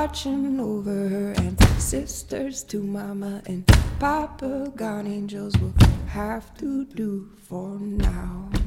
watching over her, and sisters to mama and papa, God angels will have to do for now.